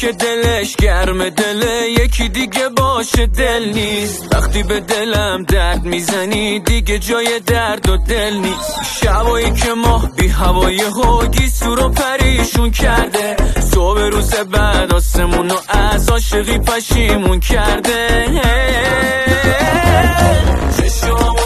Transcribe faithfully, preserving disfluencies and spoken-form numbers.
که دلش گرم دله یکی دیگه باشه دل نیست. وقتی به دلم درد میزنی دیگه جای درد و دل نیست. شبایی که ماه بی هوای هوگی سور و پریشون کرده، صبح روز بعد آسمونو از عاشقی پشیمون کرده. چشم